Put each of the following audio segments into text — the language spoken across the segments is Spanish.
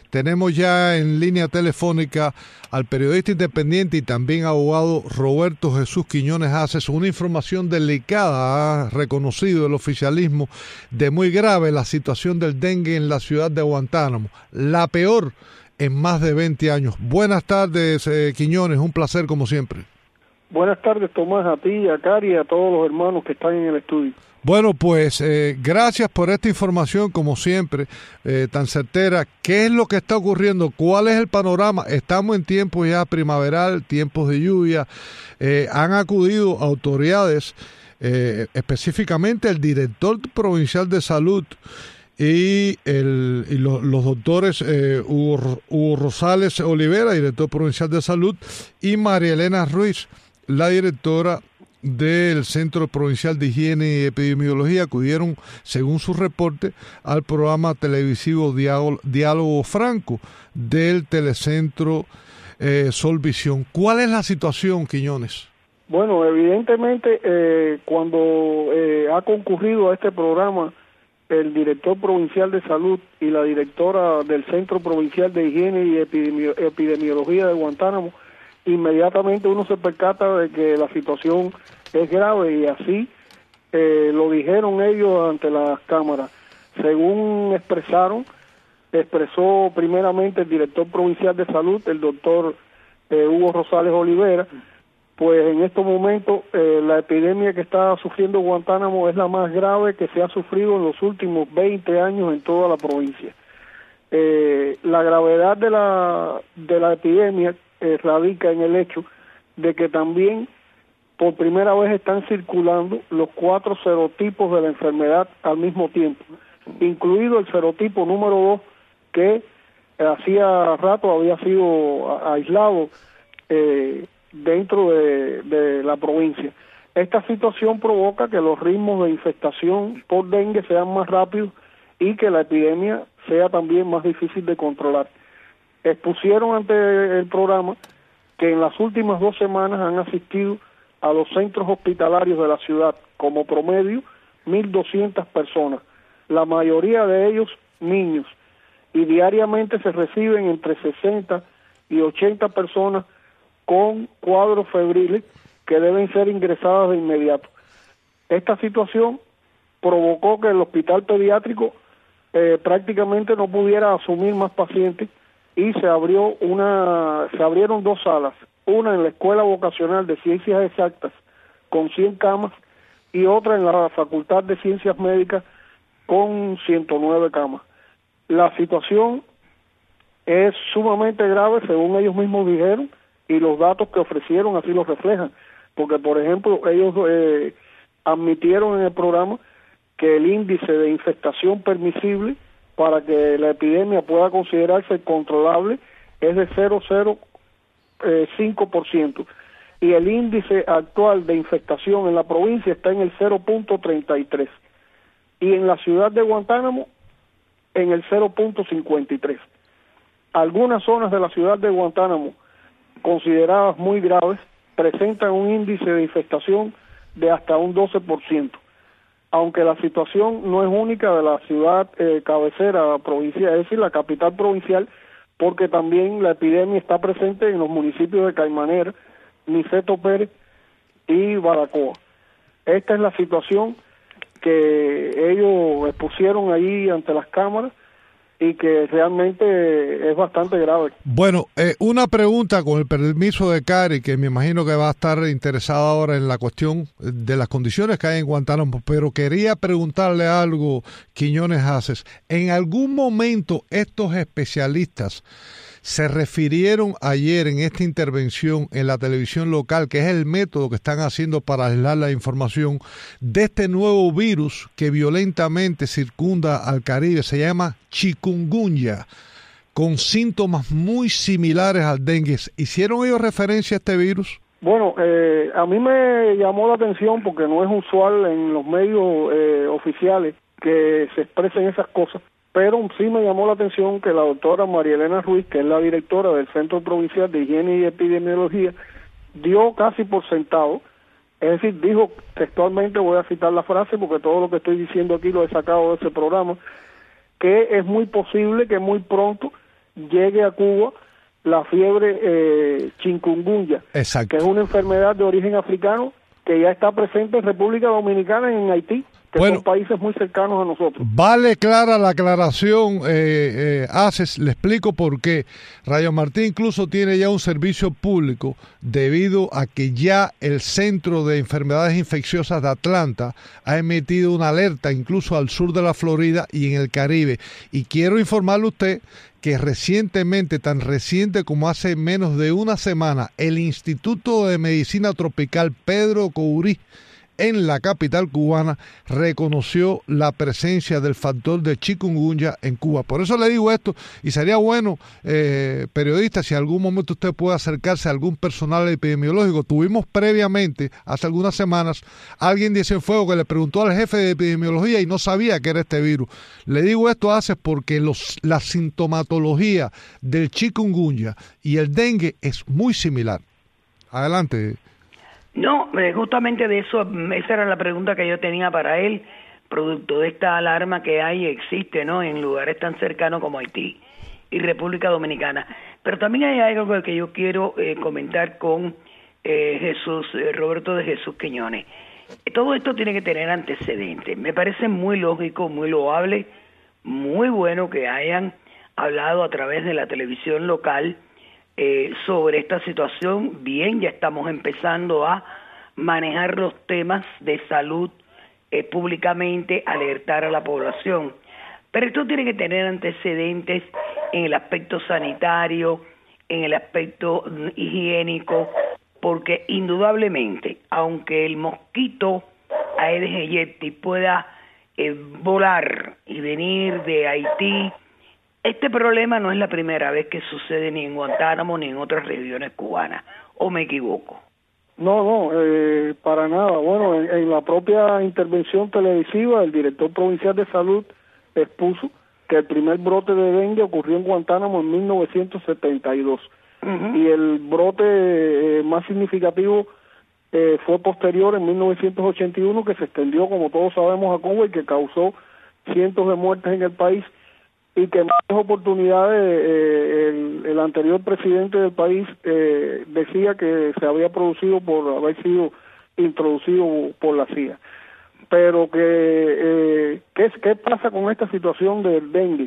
Tenemos ya en línea telefónica al periodista independiente y también abogado Roberto Jesús Quiñones Aces. Una información delicada, ha reconocido el oficialismo, de muy grave la situación del dengue en la ciudad de Guantánamo, la peor en más de 20 años. Buenas tardes, Quiñones, un placer como siempre. Buenas tardes, Tomás, a ti, a Cari y a todos los hermanos que están en el estudio. Bueno, pues gracias por esta información, como siempre, tan certera. ¿Qué es lo que está ocurriendo? ¿Cuál es el panorama? Estamos en tiempo ya primaveral, tiempos de lluvia. Han acudido autoridades, específicamente el director provincial de salud y los doctores Hugo Rosales Olivera, director provincial de salud, y María Elena Ruiz, la directora del Centro Provincial de Higiene y Epidemiología, acudieron, según su reporte, al programa televisivo Diálogo Franco del Telecentro Solvisión. ¿Cuál es la situación, Quiñones? Bueno, evidentemente, cuando ha concurrido a este programa el director provincial de salud y la directora del Centro Provincial de Higiene y Epidemiología de Guantánamo, inmediatamente uno se percata de que la situación es grave y así lo dijeron ellos ante las cámaras. Según expresó primeramente el director provincial de salud, el doctor Hugo Rosales Olivera, pues en estos momentos la epidemia que está sufriendo Guantánamo es la más grave que se ha sufrido en los últimos 20 años en toda la provincia. La gravedad de la epidemia radica en el hecho de que también por primera vez están circulando los 4 serotipos de la enfermedad al mismo tiempo, incluido el serotipo número 2 que hacía rato había sido aislado dentro de la provincia. Esta situación provoca que los ritmos de infestación por dengue sean más rápidos y que la epidemia sea también más difícil de controlar. Expusieron ante el programa que en las últimas 2 semanas han asistido a los centros hospitalarios de la ciudad como promedio 1.200 personas, la mayoría de ellos niños, y diariamente se reciben entre 60 y 80 personas con cuadros febriles que deben ser ingresadas de inmediato. Esta situación provocó que el hospital pediátrico prácticamente no pudiera asumir más pacientes y se abrieron 2 salas, una en la Escuela Vocacional de Ciencias Exactas con 100 camas y otra en la Facultad de Ciencias Médicas con 109 camas. La situación es sumamente grave, según ellos mismos dijeron, y los datos que ofrecieron así lo reflejan, porque por ejemplo ellos admitieron en el programa que el índice de infestación permisible para que la epidemia pueda considerarse controlable es de 0,05%, y el índice actual de infestación en la provincia está en el 0,33, y en la ciudad de Guantánamo en el 0,53. Algunas zonas de la ciudad de Guantánamo, consideradas muy graves, presentan un índice de infestación de hasta un 12%. Aunque la situación no es única de la ciudad cabecera provincial, es decir, la capital provincial, porque también la epidemia está presente en los municipios de Caimanera, Niceto Pérez y Baracoa. Esta es la situación que ellos expusieron ahí ante las cámaras y que realmente es bastante grave. Bueno, una pregunta con el permiso de Cari, que me imagino que va a estar interesada ahora en la cuestión de las condiciones que hay en Guantánamo, pero quería preguntarle algo, Quiñones Aces. ¿En algún momento estos especialistas se refirieron ayer en esta intervención en la televisión local, que es el método que están haciendo para aislar la información, de este nuevo virus que violentamente circunda al Caribe? Se llama chikungunya, con síntomas muy similares al dengue. ¿Hicieron ellos referencia a este virus? Bueno, a mí me llamó la atención porque no es usual en los medios oficiales que se expresen esas cosas, pero sí me llamó la atención que la doctora María Elena Ruiz, que es la directora del Centro Provincial de Higiene y Epidemiología, dio casi por sentado, es decir, dijo textualmente, voy a citar la frase porque todo lo que estoy diciendo aquí lo he sacado de ese programa, que es muy posible que muy pronto llegue a Cuba la fiebre chikungunya, exacto, que es una enfermedad de origen africano que ya está presente en República Dominicana y en Haití, que son países muy cercanos a nosotros. Vale clara la aclaración, Haces, le explico por qué. Radio Martí incluso tiene ya un servicio público debido a que ya el Centro de Enfermedades Infecciosas de Atlanta ha emitido una alerta incluso al sur de la Florida y en el Caribe. Y quiero informarle a usted que recientemente, tan reciente como hace menos de una semana, el Instituto de Medicina Tropical Pedro Courí en la capital cubana reconoció la presencia del factor de chikungunya en Cuba. Por eso le digo esto, y sería bueno, periodista, si en algún momento usted puede acercarse a algún personal epidemiológico. Tuvimos previamente, hace algunas semanas, alguien de Cienfuegos que le preguntó al jefe de epidemiología y no sabía que era este virus. Le digo esto, Haces, porque la sintomatología del chikungunya y el dengue es muy similar. Adelante. No, justamente de eso, esa era la pregunta que yo tenía para él, producto de esta alarma que hay y existe, ¿no?, en lugares tan cercanos como Haití y República Dominicana. Pero también hay algo que yo quiero comentar con Roberto de Jesús Quiñones. Todo esto tiene que tener antecedentes. Me parece muy lógico, muy loable, muy bueno que hayan hablado a través de la televisión local sobre esta situación. Bien, ya estamos empezando a manejar los temas de salud públicamente, alertar a la población. Pero esto tiene que tener antecedentes en el aspecto sanitario, en el aspecto higiénico, porque indudablemente, aunque el mosquito Aedes aegypti pueda volar y venir de Haití, este problema no es la primera vez que sucede ni en Guantánamo ni en otras regiones cubanas, ¿o me equivoco? No, para nada. Bueno, en la propia intervención televisiva, el director provincial de salud expuso que el primer brote de dengue ocurrió en Guantánamo en 1972. Uh-huh. Y el brote más significativo fue posterior, en 1981, que se extendió, como todos sabemos, a Cuba y que causó cientos de muertes en el país, y que en varias oportunidades el anterior presidente del país decía que se había producido por haber sido introducido por la CIA. Pero ¿qué pasa con esta situación del dengue?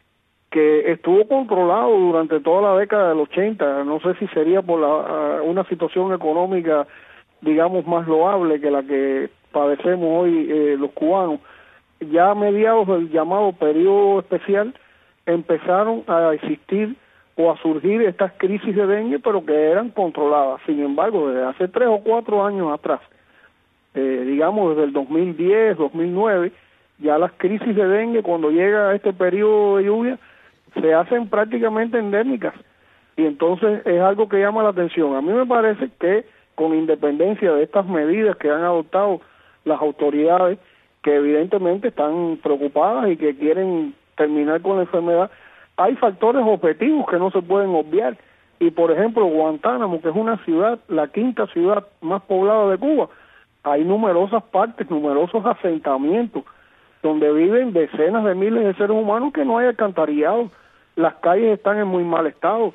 Que estuvo controlado durante toda la década del 80, no sé si sería por una situación económica, digamos, más loable que la que padecemos hoy los cubanos. Ya a mediados del llamado periodo especial empezaron a existir o a surgir estas crisis de dengue, pero que eran controladas. Sin embargo, desde hace 3 o 4 años atrás, digamos desde el 2010, 2009, ya las crisis de dengue, cuando llega este periodo de lluvia, se hacen prácticamente endémicas, y entonces es algo que llama la atención. A mí me parece que, con independencia de estas medidas que han adoptado las autoridades, que evidentemente están preocupadas y que quieren terminar con la enfermedad, hay factores objetivos que no se pueden obviar. Y por ejemplo, Guantánamo, que es una ciudad, la quinta ciudad más poblada de Cuba, hay numerosas partes, numerosos asentamientos donde viven decenas de miles de seres humanos que no hay alcantarillado. Las calles están en muy mal estado,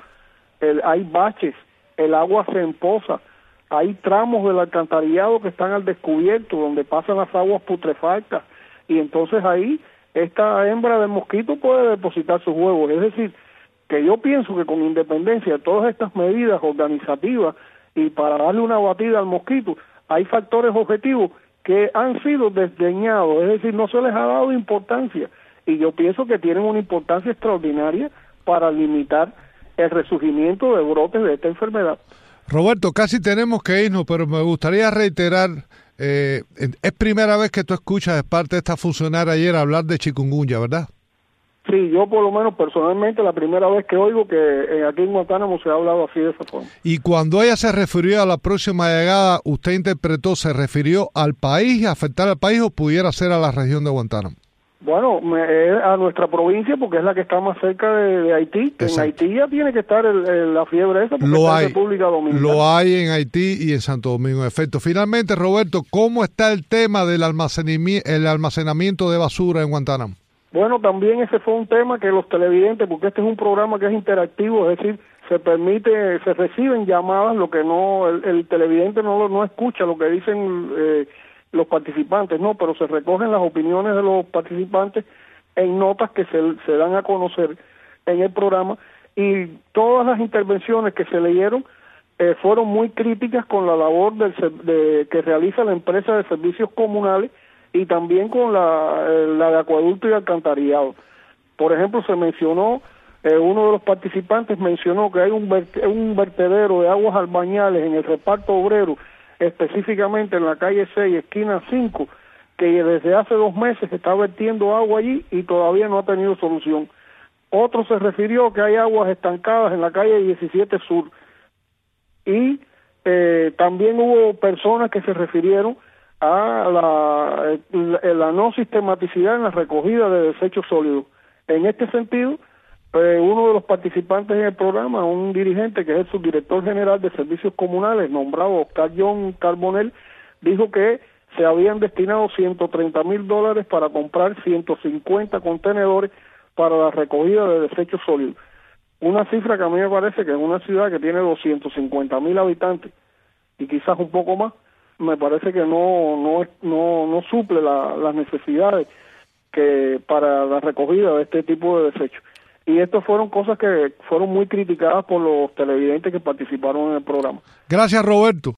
hay baches, el agua se empoza, hay tramos del alcantarillado que están al descubierto, donde pasan las aguas putrefactas, y entonces ahí esta hembra de mosquito puede depositar sus huevos. Es decir, que yo pienso que con independencia de todas estas medidas organizativas y para darle una batida al mosquito, hay factores objetivos que han sido desdeñados, es decir, no se les ha dado importancia, y yo pienso que tienen una importancia extraordinaria para limitar el resurgimiento de brotes de esta enfermedad. Roberto, casi tenemos que irnos, pero me gustaría reiterar, es primera vez que tú escuchas de parte de esta funcionaria ayer hablar de chikungunya, ¿verdad? Sí, yo por lo menos personalmente la primera vez que oigo que aquí en Guantánamo se ha hablado así de esa forma. Y cuando ella se refirió a la próxima llegada, usted interpretó, ¿se refirió al país, a afectar al país, o pudiera ser a la región de Guantánamo? Bueno, a nuestra provincia, porque es la que está más cerca de Haití. En Haití ya tiene que estar la fiebre esa, porque está en República Dominicana. Lo hay en Haití y en Santo Domingo, en efecto. Finalmente, Roberto, ¿cómo está el tema del almacenamiento de basura en Guantánamo? Bueno, también ese fue un tema que los televidentes, porque este es un programa que es interactivo, es decir, se reciben llamadas, lo que no, el televidente no escucha lo que dicen los participantes, no, pero se recogen las opiniones de los participantes en notas que se dan a conocer en el programa, y todas las intervenciones que se leyeron fueron muy críticas con la labor que realiza la empresa de servicios comunales y también con la de acueducto y alcantarillado. Por ejemplo, se mencionó, uno de los participantes mencionó que hay un vertedero de aguas albañales en el reparto obrero, específicamente en la calle 6, esquina 5, que desde hace 2 meses está vertiendo agua allí y todavía no ha tenido solución. Otro se refirió que hay aguas estancadas en la calle 17 Sur. Y también hubo personas que se refirieron a la no sistematicidad en la recogida de desechos sólidos. En este sentido, uno de los participantes en el programa, un dirigente que es el subdirector general de servicios comunales, nombrado Oscar John Carbonell, dijo que se habían destinado $130,000 para comprar 150 contenedores para la recogida de desechos sólidos. Una cifra que a mí me parece que en una ciudad que tiene 250,000 habitantes y quizás un poco más, me parece que no suple las necesidades que para la recogida de este tipo de desechos. Y estas fueron cosas que fueron muy criticadas por los televidentes que participaron en el programa. Gracias, Roberto.